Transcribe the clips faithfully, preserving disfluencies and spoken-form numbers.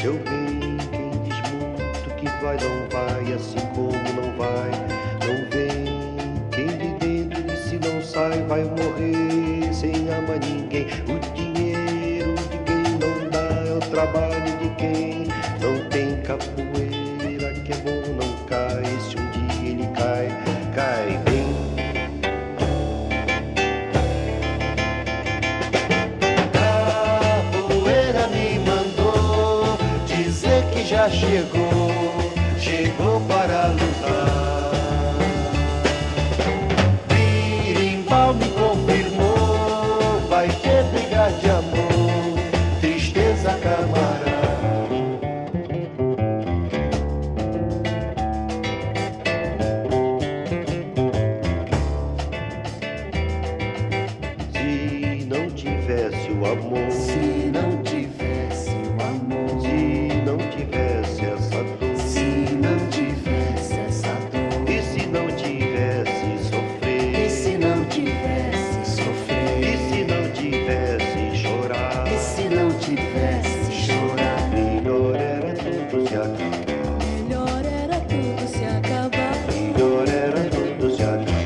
Eu bem, quem diz muito que vai não vai, assim como não vai, não vem. Quem de dentro de si não sai, vai morrer sem amar ninguém. O dinheiro de quem não dá é o trabalho de quem não tem capoeira, que é bom não cai. Se um dia ele cai, cai bem. Já chegou, chegou para lutar. Birimbau me confirmou, vai ter briga de amor, tristeza camarada. Se não tivesse o amor, se não tivesse o amor, se não tivesse essa dor, se não tivesse essa dor, e se não tivesse sofrer, e se não tivesse sofrer, e se não tivesse chorar, e se não tivesse chorar, melhor era tudo se acabar, Melhor era tudo se acabar. melhor era tudo se acabar.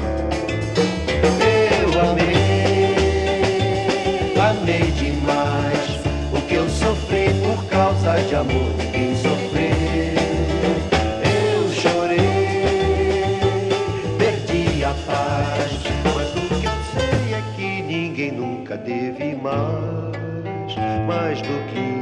Eu amei, amei demais, o que eu sofri por causa de amor de quem sofreu. Eu chorei, perdi a paz, mas o que eu sei é que ninguém nunca teve mais, mais do que